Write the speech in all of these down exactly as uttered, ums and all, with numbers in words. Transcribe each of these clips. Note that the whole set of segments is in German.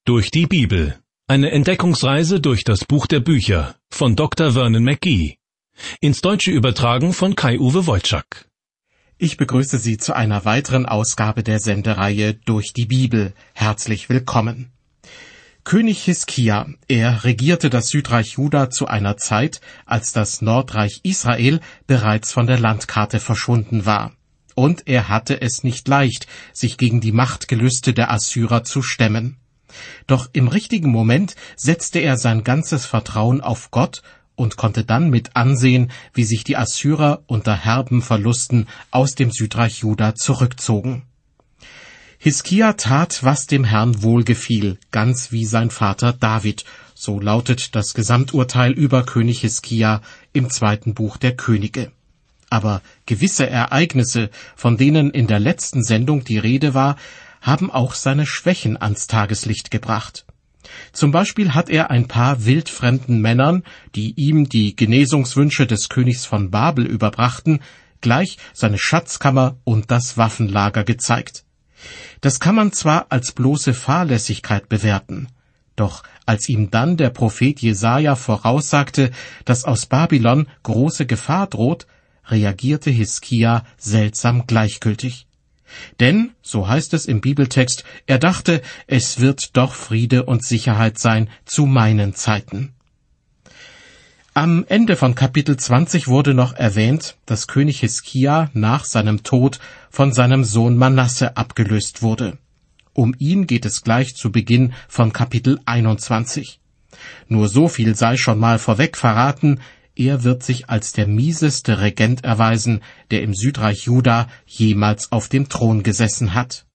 Durch die Bibel. Eine Entdeckungsreise durch das Buch der Bücher von Doktor Vernon McGee. Ins Deutsche übertragen von Kai-Uwe Wojczak. Ich begrüße Sie zu einer weiteren Ausgabe der Sendereihe Durch die Bibel. Herzlich willkommen. König Hiskia, er regierte das Südreich Juda zu einer Zeit, als das Nordreich Israel bereits von der Landkarte verschwunden war. Und er hatte es nicht leicht, sich gegen die Machtgelüste der Assyrer zu stemmen. Doch im richtigen Moment setzte er sein ganzes Vertrauen auf Gott und konnte dann mit ansehen, wie sich die Assyrer unter herben Verlusten aus dem Südreich Juda zurückzogen. Hiskia tat, was dem Herrn wohlgefiel, ganz wie sein Vater David, so lautet das Gesamturteil über König Hiskia im zweiten Buch der Könige. Aber gewisse Ereignisse, von denen in der letzten Sendung die Rede war, haben auch seine Schwächen ans Tageslicht gebracht. Zum Beispiel hat er ein paar wildfremden Männern, die ihm die Genesungswünsche des Königs von Babel überbrachten, gleich seine Schatzkammer und das Waffenlager gezeigt. Das kann man zwar als bloße Fahrlässigkeit bewerten, doch als ihm dann der Prophet Jesaja voraussagte, dass aus Babylon große Gefahr droht, reagierte Hiskia seltsam gleichgültig. Denn, so heißt es im Bibeltext, er dachte, es wird doch Friede und Sicherheit sein zu meinen Zeiten. Am Ende von Kapitel zwanzig wurde noch erwähnt, dass König Hiskia nach seinem Tod von seinem Sohn Manasse abgelöst wurde. Um ihn geht es gleich zu Beginn von Kapitel einundzwanzig. Nur so viel sei schon mal vorweg verraten: Er wird sich als der mieseste Regent erweisen, der im Südreich Juda jemals auf dem Thron gesessen hat.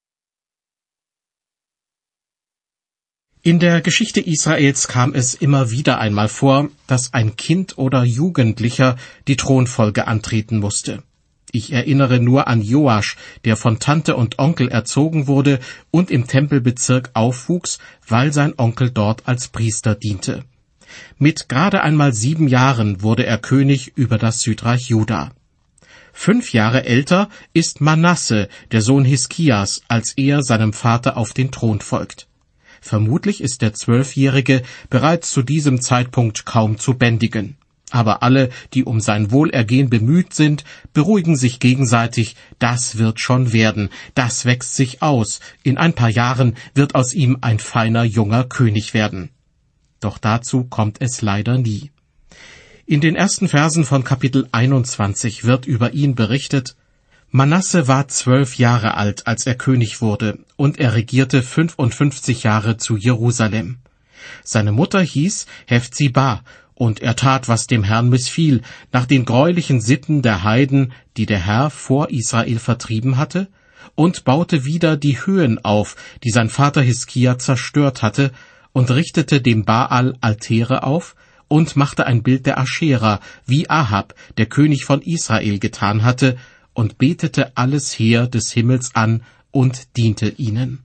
In der Geschichte Israels kam es immer wieder einmal vor, dass ein Kind oder Jugendlicher die Thronfolge antreten musste. Ich erinnere nur an Joasch, der von Tante und Onkel erzogen wurde und im Tempelbezirk aufwuchs, weil sein Onkel dort als Priester diente. Mit gerade einmal sieben Jahren wurde er König über das Südreich Juda. Fünf Jahre älter ist Manasse, der Sohn Hiskias, als er seinem Vater auf den Thron folgt. Vermutlich ist der Zwölfjährige bereits zu diesem Zeitpunkt kaum zu bändigen. Aber alle, die um sein Wohlergehen bemüht sind, beruhigen sich gegenseitig: Das wird schon werden, das wächst sich aus, in ein paar Jahren wird aus ihm ein feiner junger König werden. Doch dazu kommt es leider nie. In den ersten Versen von Kapitel einundzwanzig wird über ihn berichtet: Manasse war zwölf Jahre alt, als er König wurde, und er regierte fünfundfünfzig Jahre zu Jerusalem. Seine Mutter hieß Hephzibah, und er tat, was dem Herrn missfiel, nach den greulichen Sitten der Heiden, die der Herr vor Israel vertrieben hatte, und baute wieder die Höhen auf, die sein Vater Hiskia zerstört hatte, und richtete dem Baal Altäre auf und machte ein Bild der Aschera, wie Ahab, der König von Israel, getan hatte, und betete alles Heer des Himmels an und diente ihnen.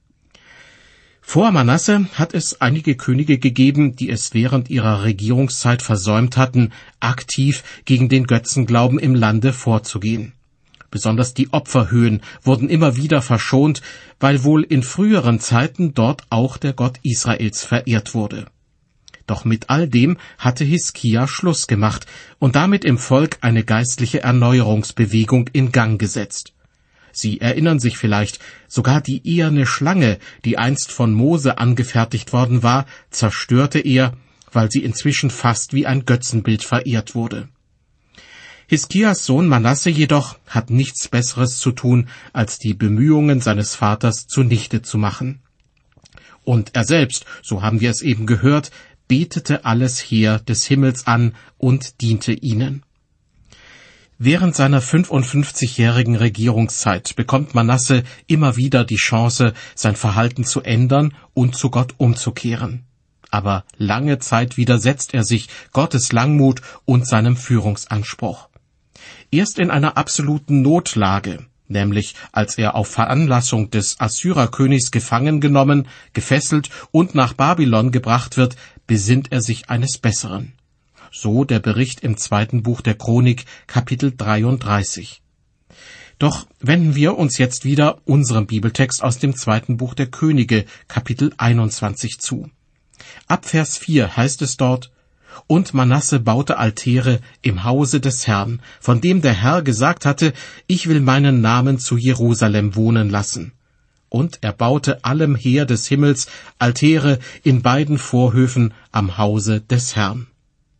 Vor Manasse hat es einige Könige gegeben, die es während ihrer Regierungszeit versäumt hatten, aktiv gegen den Götzenglauben im Lande vorzugehen. Besonders die Opferhöhen wurden immer wieder verschont, weil wohl in früheren Zeiten dort auch der Gott Israels verehrt wurde. Doch mit all dem hatte Hiskia Schluss gemacht und damit im Volk eine geistliche Erneuerungsbewegung in Gang gesetzt. Sie erinnern sich vielleicht, sogar die eherne Schlange, die einst von Mose angefertigt worden war, zerstörte er, weil sie inzwischen fast wie ein Götzenbild verehrt wurde. Hiskias Sohn Manasse jedoch hat nichts Besseres zu tun, als die Bemühungen seines Vaters zunichte zu machen. Und er selbst, so haben wir es eben gehört, betete alles Heer des Himmels an und diente ihnen. Während seiner fünfundfünfzigjährigen Regierungszeit bekommt Manasse immer wieder die Chance, sein Verhalten zu ändern und zu Gott umzukehren. Aber lange Zeit widersetzt er sich Gottes Langmut und seinem Führungsanspruch. Erst in einer absoluten Notlage, nämlich als er auf Veranlassung des Assyrerkönigs gefangen genommen, gefesselt und nach Babylon gebracht wird, besinnt er sich eines Besseren. So der Bericht im zweiten Buch der Chronik, Kapitel dreiunddreißig. Doch wenden wir uns jetzt wieder unserem Bibeltext aus dem zweiten Buch der Könige, Kapitel einundzwanzig zu. Ab Vers vier heißt es dort: Und Manasse baute Altäre im Hause des Herrn, von dem der Herr gesagt hatte, ich will meinen Namen zu Jerusalem wohnen lassen. Und er baute allem Heer des Himmels Altäre in beiden Vorhöfen am Hause des Herrn.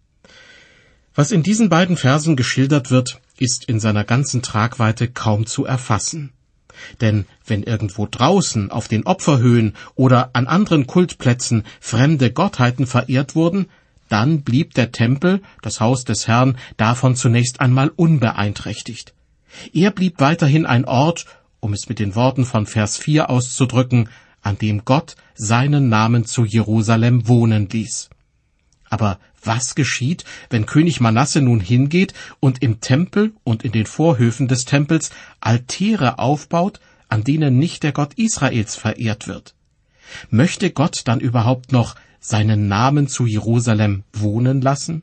Was in diesen beiden Versen geschildert wird, ist in seiner ganzen Tragweite kaum zu erfassen. Denn wenn irgendwo draußen auf den Opferhöhen oder an anderen Kultplätzen fremde Gottheiten verehrt wurden, dann blieb der Tempel, das Haus des Herrn, davon zunächst einmal unbeeinträchtigt. Er blieb weiterhin ein Ort, um es mit den Worten von Vers vier auszudrücken, an dem Gott seinen Namen zu Jerusalem wohnen ließ. Aber was geschieht, wenn König Manasse nun hingeht und im Tempel und in den Vorhöfen des Tempels Altäre aufbaut, an denen nicht der Gott Israels verehrt wird? Möchte Gott dann überhaupt noch seinen Namen zu Jerusalem wohnen lassen?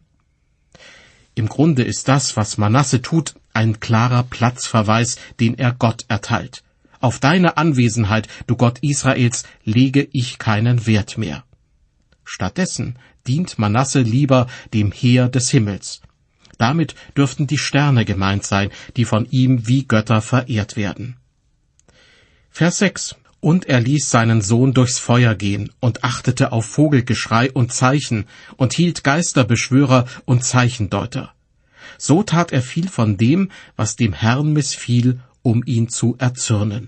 Im Grunde ist das, was Manasse tut, ein klarer Platzverweis, den er Gott erteilt. Auf deine Anwesenheit, du Gott Israels, lege ich keinen Wert mehr. Stattdessen dient Manasse lieber dem Heer des Himmels. Damit dürften die Sterne gemeint sein, die von ihm wie Götter verehrt werden. Vers sechs: Und er ließ seinen Sohn durchs Feuer gehen und achtete auf Vogelgeschrei und Zeichen und hielt Geisterbeschwörer und Zeichendeuter. So tat er viel von dem, was dem Herrn missfiel, um ihn zu erzürnen.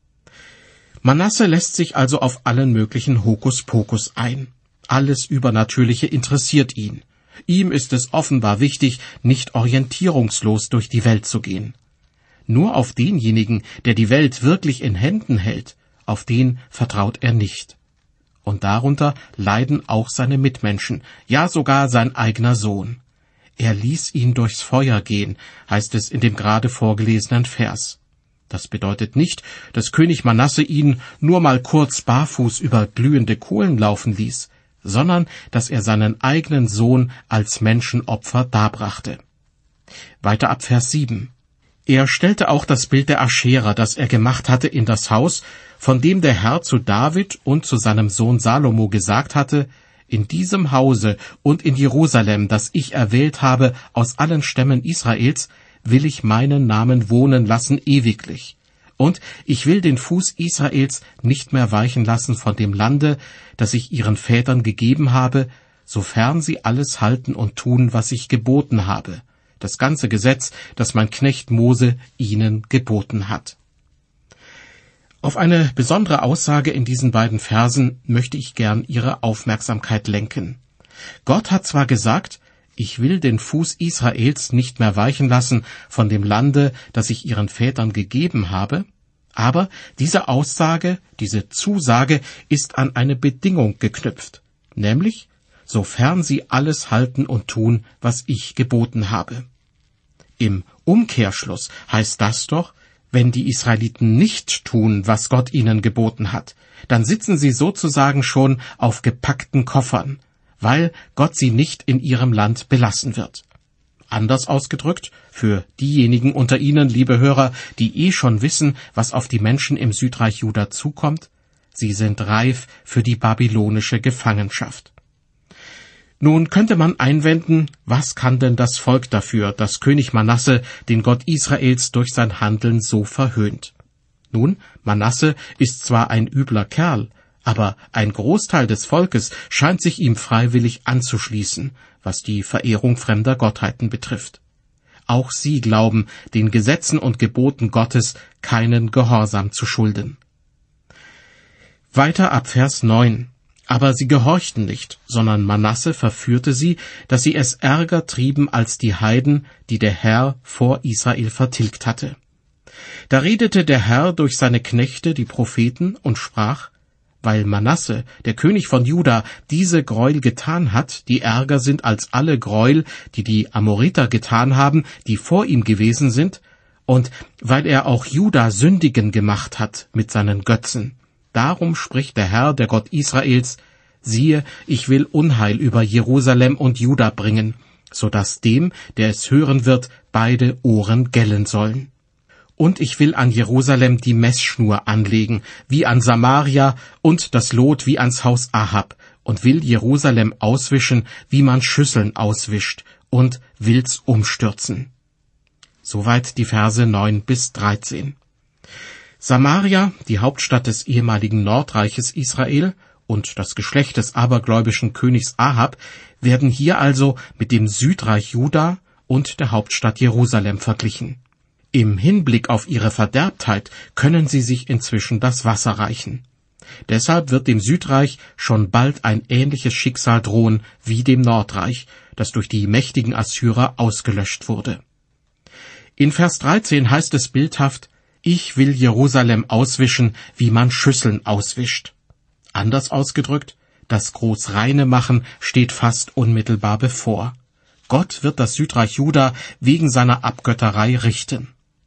Manasse lässt sich also auf allen möglichen Hokuspokus ein. Alles Übernatürliche interessiert ihn. Ihm ist es offenbar wichtig, nicht orientierungslos durch die Welt zu gehen. Nur auf denjenigen, der die Welt wirklich in Händen hält, auf den vertraut er nicht. Und darunter leiden auch seine Mitmenschen, ja sogar sein eigener Sohn. Er ließ ihn durchs Feuer gehen, heißt es in dem gerade vorgelesenen Vers. Das bedeutet nicht, dass König Manasse ihn nur mal kurz barfuß über glühende Kohlen laufen ließ, sondern dass er seinen eigenen Sohn als Menschenopfer darbrachte. Weiter ab Vers sieben. Er stellte auch das Bild der Aschera, das er gemacht hatte, in das Haus, von dem der Herr zu David und zu seinem Sohn Salomo gesagt hatte, in diesem Hause und in Jerusalem, das ich erwählt habe aus allen Stämmen Israels, will ich meinen Namen wohnen lassen ewiglich. Und ich will den Fuß Israels nicht mehr weichen lassen von dem Lande, das ich ihren Vätern gegeben habe, sofern sie alles halten und tun, was ich geboten habe, das ganze Gesetz, das mein Knecht Mose ihnen geboten hat. Auf eine besondere Aussage in diesen beiden Versen möchte ich gern Ihre Aufmerksamkeit lenken. Gott hat zwar gesagt, ich will den Fuß Israels nicht mehr weichen lassen von dem Lande, das ich ihren Vätern gegeben habe, aber diese Aussage, diese Zusage ist an eine Bedingung geknüpft, nämlich, sofern sie alles halten und tun, was ich geboten habe. Im Umkehrschluss heißt das doch, wenn die Israeliten nicht tun, was Gott ihnen geboten hat, dann sitzen sie sozusagen schon auf gepackten Koffern, weil Gott sie nicht in ihrem Land belassen wird. Anders ausgedrückt, für diejenigen unter Ihnen, liebe Hörer, die eh schon wissen, was auf die Menschen im Südreich Juda zukommt, sie sind reif für die babylonische Gefangenschaft. Nun könnte man einwenden, was kann denn das Volk dafür, dass König Manasse den Gott Israels durch sein Handeln so verhöhnt? Nun, Manasse ist zwar ein übler Kerl, aber ein Großteil des Volkes scheint sich ihm freiwillig anzuschließen, was die Verehrung fremder Gottheiten betrifft. Auch sie glauben, den Gesetzen und Geboten Gottes keinen Gehorsam zu schulden. Weiter ab Vers neun. Aber sie gehorchten nicht, sondern Manasse verführte sie, dass sie es ärger trieben als die Heiden, die der Herr vor Israel vertilgt hatte. Da redete der Herr durch seine Knechte, die Propheten, und sprach, weil Manasse, der König von Juda, diese Gräuel getan hat, die ärger sind als alle Gräuel, die die Amoriter getan haben, die vor ihm gewesen sind, und weil er auch Juda sündigen gemacht hat mit seinen Götzen. Darum spricht der Herr, der Gott Israels, siehe, ich will Unheil über Jerusalem und Juda bringen, so dass dem, der es hören wird, beide Ohren gellen sollen. Und ich will an Jerusalem die Messschnur anlegen, wie an Samaria, und das Lot wie ans Haus Ahab, und will Jerusalem auswischen, wie man Schüsseln auswischt, und will's umstürzen. Soweit die Verse neun bis dreizehn. Samaria, die Hauptstadt des ehemaligen Nordreiches Israel, und das Geschlecht des abergläubischen Königs Ahab werden hier also mit dem Südreich Juda und der Hauptstadt Jerusalem verglichen. Im Hinblick auf ihre Verderbtheit können sie sich inzwischen das Wasser reichen. Deshalb wird dem Südreich schon bald ein ähnliches Schicksal drohen wie dem Nordreich, das durch die mächtigen Assyrer ausgelöscht wurde. In Vers dreizehn heißt es bildhaft: Ich will Jerusalem auswischen, wie man Schüsseln auswischt. Anders ausgedrückt, das großreine Machen steht fast unmittelbar bevor. Gott wird das Südreich Juda wegen seiner Abgötterei richten.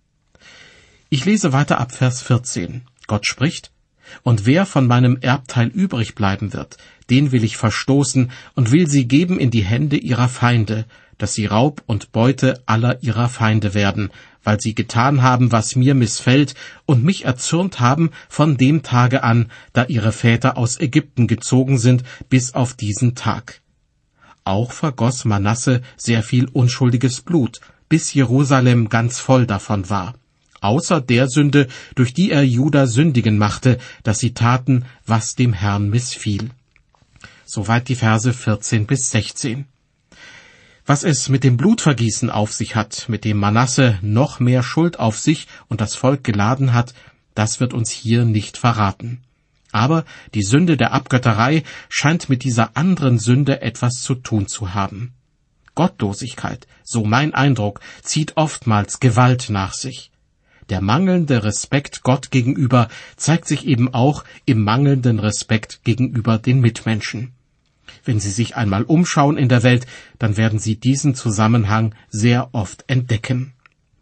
Ich lese weiter ab Vers vierzehn. Gott spricht: Und wer von meinem Erbteil übrig bleiben wird, den will ich verstoßen und will sie geben in die Hände ihrer Feinde, dass sie Raub und Beute aller ihrer Feinde werden, weil sie getan haben, was mir missfällt, und mich erzürnt haben von dem Tage an, da ihre Väter aus Ägypten gezogen sind, bis auf diesen Tag. Auch vergoss Manasse sehr viel unschuldiges Blut, bis Jerusalem ganz voll davon war, außer der Sünde, durch die er Juda sündigen machte, dass sie taten, was dem Herrn missfiel. Soweit die Verse vierzehn bis sechzehn. Was es mit dem Blutvergießen auf sich hat, mit dem Manasse noch mehr Schuld auf sich und das Volk geladen hat, das wird uns hier nicht verraten. Aber die Sünde der Abgötterei scheint mit dieser anderen Sünde etwas zu tun zu haben. Gottlosigkeit, so mein Eindruck, zieht oftmals Gewalt nach sich. Der mangelnde Respekt Gott gegenüber zeigt sich eben auch im mangelnden Respekt gegenüber den Mitmenschen. Wenn Sie sich einmal umschauen in der Welt, dann werden Sie diesen Zusammenhang sehr oft entdecken.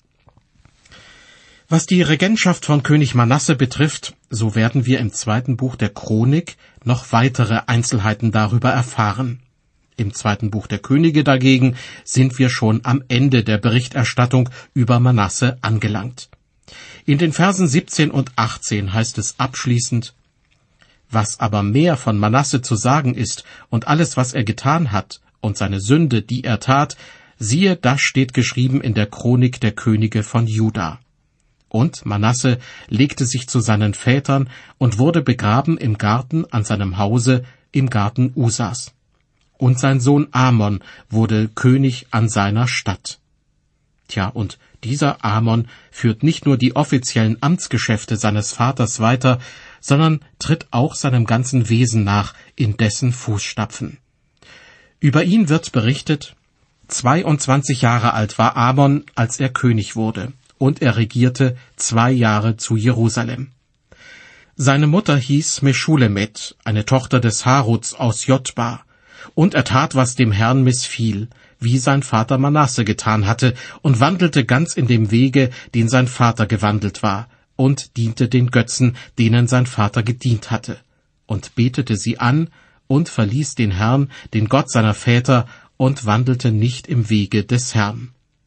Was die Regentschaft von König Manasse betrifft, so werden wir im zweiten Buch der Chronik noch weitere Einzelheiten darüber erfahren. Im zweiten Buch der Könige dagegen sind wir schon am Ende der Berichterstattung über Manasse angelangt. In den Versen siebzehn und achtzehn heißt es abschließend: Was aber mehr von Manasse zu sagen ist und alles, was er getan hat und seine Sünde, die er tat, siehe, das steht geschrieben in der Chronik der Könige von Juda. Und Manasse legte sich zu seinen Vätern und wurde begraben im Garten an seinem Hause, im Garten Usas. Und sein Sohn Amon wurde König an seiner Stadt. Tja, und dieser Amon führt nicht nur die offiziellen Amtsgeschäfte seines Vaters weiter, sondern tritt auch seinem ganzen Wesen nach in dessen Fußstapfen. Über ihn wird berichtet: zweiundzwanzig Jahre alt war Amon, als er König wurde, und er regierte zwei Jahre zu Jerusalem. Seine Mutter hieß Meschulemet, eine Tochter des Haruts aus Jotba, und er tat, was dem Herrn missfiel, wie sein Vater Manasse getan hatte, und wandelte ganz in dem Wege, den sein Vater gewandelt war, und diente den Götzen, denen sein Vater gedient hatte, und betete sie an, und verließ den Herrn, den Gott seiner Väter, und wandelte nicht im Wege des Herrn.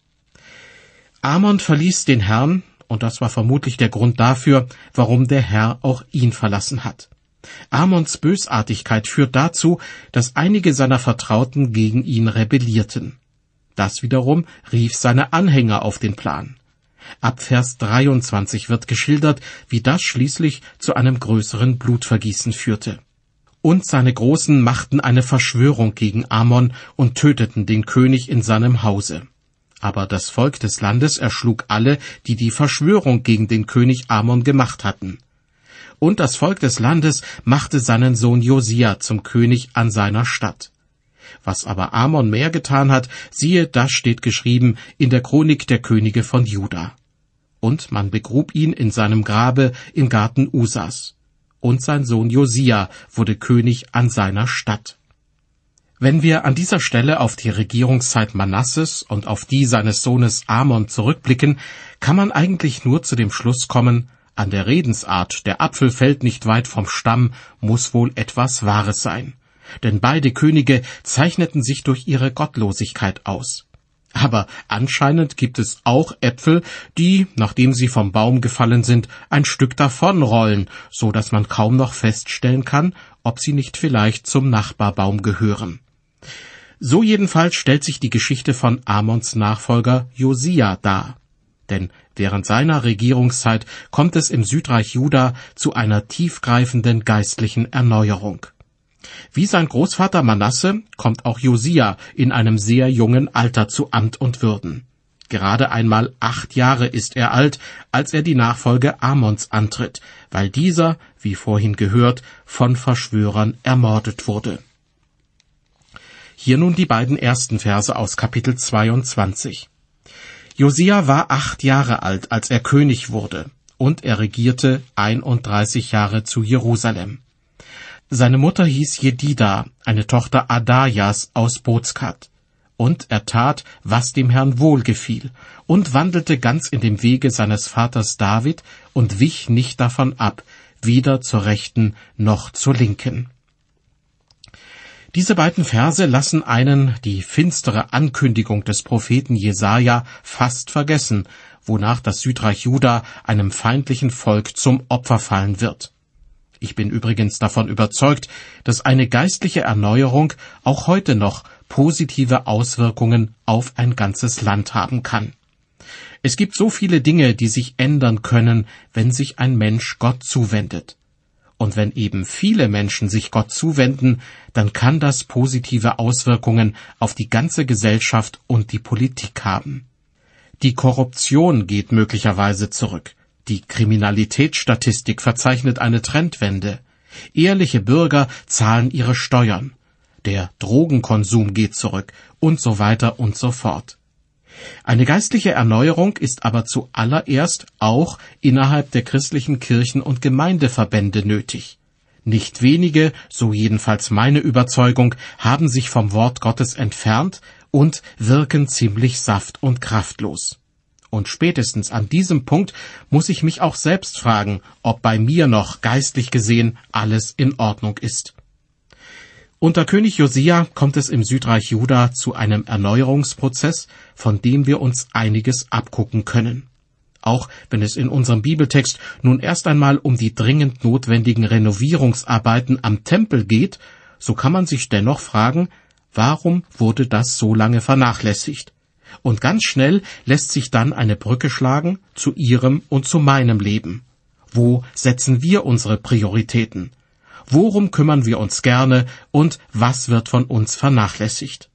Amon verließ den Herrn, und das war vermutlich der Grund dafür, warum der Herr auch ihn verlassen hat. Amons Bösartigkeit führt dazu, dass einige seiner Vertrauten gegen ihn rebellierten. Das wiederum rief seine Anhänger auf den Plan. Ab Vers dreiundzwanzig wird geschildert, wie das schließlich zu einem größeren Blutvergießen führte. Und seine Großen machten eine Verschwörung gegen Amon und töteten den König in seinem Hause. Aber das Volk des Landes erschlug alle, die die Verschwörung gegen den König Amon gemacht hatten. Und das Volk des Landes machte seinen Sohn Josia zum König an seiner Stadt. Was aber Amon mehr getan hat, siehe, das steht geschrieben in der Chronik der Könige von Juda. Und man begrub ihn in seinem Grabe im Garten Usas. Und sein Sohn Josia wurde König an seiner Stadt. Wenn wir an dieser Stelle auf die Regierungszeit Manasses und auf die seines Sohnes Amon zurückblicken, kann man eigentlich nur zu dem Schluss kommen: An der Redensart, der Apfel fällt nicht weit vom Stamm, muss wohl etwas Wahres sein. Denn beide Könige zeichneten sich durch ihre Gottlosigkeit aus. Aber anscheinend gibt es auch Äpfel, die, nachdem sie vom Baum gefallen sind, ein Stück davonrollen, so dass man kaum noch feststellen kann, ob sie nicht vielleicht zum Nachbarbaum gehören. So jedenfalls stellt sich die Geschichte von Amons Nachfolger Josia dar. Denn während seiner Regierungszeit kommt es im Südreich Juda zu einer tiefgreifenden geistlichen Erneuerung. Wie sein Großvater Manasse kommt auch Josia in einem sehr jungen Alter zu Amt und Würden. Gerade einmal acht Jahre ist er alt, als er die Nachfolge Amons antritt, weil dieser, wie vorhin gehört, von Verschwörern ermordet wurde. Hier nun die beiden ersten Verse aus Kapitel zweiundzwanzig. Josia war acht Jahre alt, als er König wurde, und er regierte einunddreißig Jahre zu Jerusalem. Seine Mutter hieß Jedida, eine Tochter Adajas aus Bozkat. Und er tat, was dem Herrn wohlgefiel, und wandelte ganz in dem Wege seines Vaters David und wich nicht davon ab, weder zur Rechten noch zur Linken. Diese beiden Verse lassen einen die finstere Ankündigung des Propheten Jesaja fast vergessen, wonach das Südreich Juda einem feindlichen Volk zum Opfer fallen wird. Ich bin übrigens davon überzeugt, dass eine geistliche Erneuerung auch heute noch positive Auswirkungen auf ein ganzes Land haben kann. Es gibt so viele Dinge, die sich ändern können, wenn sich ein Mensch Gott zuwendet. Und wenn eben viele Menschen sich Gott zuwenden, dann kann das positive Auswirkungen auf die ganze Gesellschaft und die Politik haben. Die Korruption geht möglicherweise zurück. Die Kriminalitätsstatistik verzeichnet eine Trendwende. Ehrliche Bürger zahlen ihre Steuern. Der Drogenkonsum geht zurück und so weiter und so fort. Eine geistliche Erneuerung ist aber zuallererst auch innerhalb der christlichen Kirchen und Gemeindeverbände nötig. Nicht wenige, so jedenfalls meine Überzeugung, haben sich vom Wort Gottes entfernt und wirken ziemlich saft- und kraftlos. Und spätestens an diesem Punkt muss ich mich auch selbst fragen, ob bei mir noch geistlich gesehen alles in Ordnung ist. Unter König Josia kommt es im Südreich Juda zu einem Erneuerungsprozess, von dem wir uns einiges abgucken können. Auch wenn es in unserem Bibeltext nun erst einmal um die dringend notwendigen Renovierungsarbeiten am Tempel geht, so kann man sich dennoch fragen, warum wurde das so lange vernachlässigt? Und ganz schnell lässt sich dann eine Brücke schlagen zu Ihrem und zu meinem Leben. Wo setzen wir unsere Prioritäten? Worum kümmern wir uns gerne und was wird von uns vernachlässigt?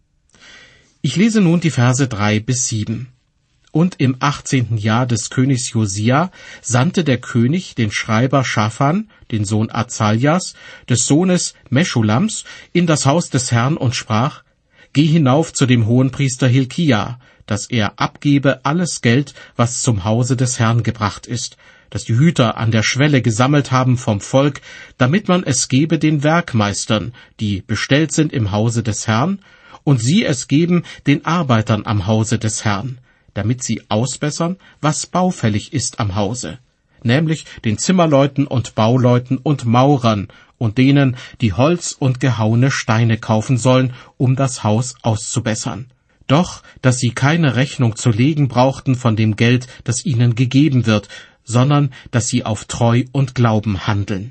Ich lese nun die Verse drei bis sieben. Und im achtzehnten Jahr des Königs Josia sandte der König den Schreiber Schaphan, den Sohn Azaljas, des Sohnes Meschulams, in das Haus des Herrn und sprach: Geh hinauf zu dem Hohenpriester Hilkia, dass er abgebe alles Geld, was zum Hause des Herrn gebracht ist, das die Hüter an der Schwelle gesammelt haben vom Volk, damit man es gebe den Werkmeistern, die bestellt sind im Hause des Herrn, und sie es geben den Arbeitern am Hause des Herrn, damit sie ausbessern, was baufällig ist am Hause, nämlich den Zimmerleuten und Bauleuten und Maurern und denen, die Holz und gehauene Steine kaufen sollen, um das Haus auszubessern. Doch, dass sie keine Rechnung zu legen brauchten von dem Geld, das ihnen gegeben wird, sondern dass sie auf Treu und Glauben handeln.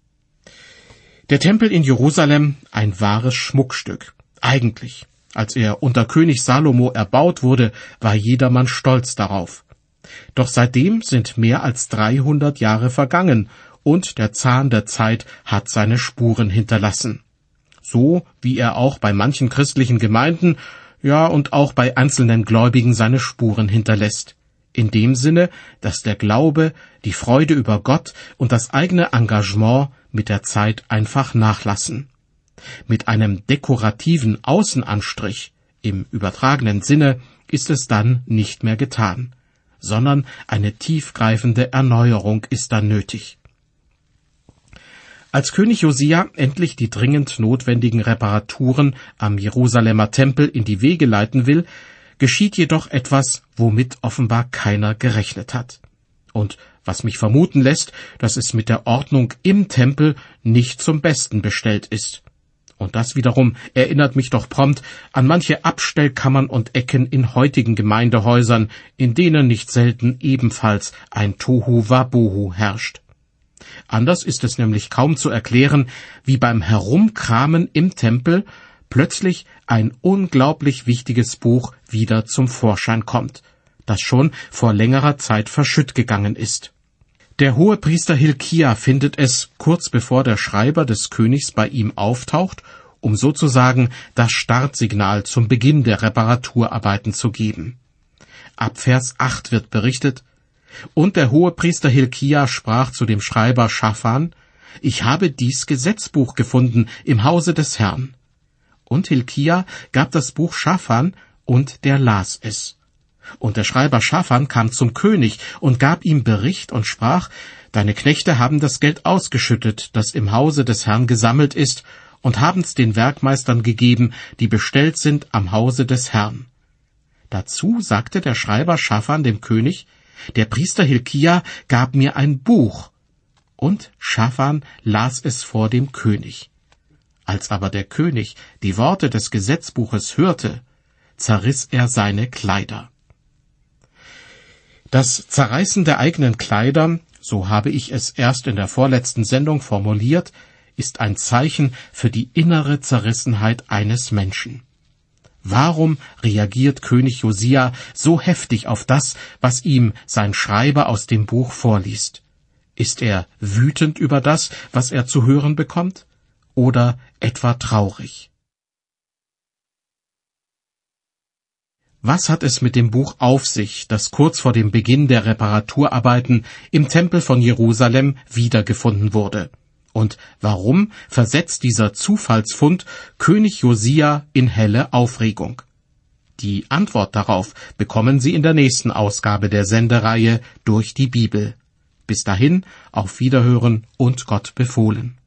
Der Tempel in Jerusalem, ein wahres Schmuckstück. Eigentlich, als er unter König Salomo erbaut wurde, war jedermann stolz darauf. Doch seitdem sind mehr als dreihundert Jahre vergangen, und der Zahn der Zeit hat seine Spuren hinterlassen. So wie er auch bei manchen christlichen Gemeinden, ja und auch bei einzelnen Gläubigen seine Spuren hinterlässt. In dem Sinne, dass der Glaube, die Freude über Gott und das eigene Engagement mit der Zeit einfach nachlassen. Mit einem dekorativen Außenanstrich, im übertragenen Sinne, ist es dann nicht mehr getan, sondern eine tiefgreifende Erneuerung ist dann nötig. Als König Josia endlich die dringend notwendigen Reparaturen am Jerusalemer Tempel in die Wege leiten will, geschieht jedoch etwas, womit offenbar keiner gerechnet hat. Und was mich vermuten lässt, dass es mit der Ordnung im Tempel nicht zum Besten bestellt ist. Und das wiederum erinnert mich doch prompt an manche Abstellkammern und Ecken in heutigen Gemeindehäusern, in denen nicht selten ebenfalls ein Tohu-Wabohu herrscht. Anders ist es nämlich kaum zu erklären, wie beim Herumkramen im Tempel plötzlich ein unglaublich wichtiges Buch wieder zum Vorschein kommt, das schon vor längerer Zeit verschütt gegangen ist. Der Hohepriester Hilkia findet es, kurz bevor der Schreiber des Königs bei ihm auftaucht, um sozusagen das Startsignal zum Beginn der Reparaturarbeiten zu geben. Ab Vers acht wird berichtet: Und der Hohepriester Hilkia sprach zu dem Schreiber Schaphan: Ich habe dies Gesetzbuch gefunden im Hause des Herrn. Und Hilkia gab das Buch Schaphan, und der las es. Und der Schreiber Schaphan kam zum König und gab ihm Bericht und sprach: Deine Knechte haben das Geld ausgeschüttet, das im Hause des Herrn gesammelt ist, und haben's den Werkmeistern gegeben, die bestellt sind am Hause des Herrn. Dazu sagte der Schreiber Schaphan dem König: Der Priester Hilkia gab mir ein Buch. Und Schaphan las es vor dem König. Als aber der König die Worte des Gesetzbuches hörte, zerriss er seine Kleider. Das Zerreißen der eigenen Kleider, so habe ich es erst in der vorletzten Sendung formuliert, ist ein Zeichen für die innere Zerrissenheit eines Menschen. Warum reagiert König Josia so heftig auf das, was ihm sein Schreiber aus dem Buch vorliest? Ist er wütend über das, was er zu hören bekommt? Oder etwa traurig? Was hat es mit dem Buch auf sich, das kurz vor dem Beginn der Reparaturarbeiten im Tempel von Jerusalem wiedergefunden wurde? Und warum versetzt dieser Zufallsfund König Josia in helle Aufregung? Die Antwort darauf bekommen Sie in der nächsten Ausgabe der Sendereihe Durch die Bibel. Bis dahin, auf Wiederhören und Gott befohlen.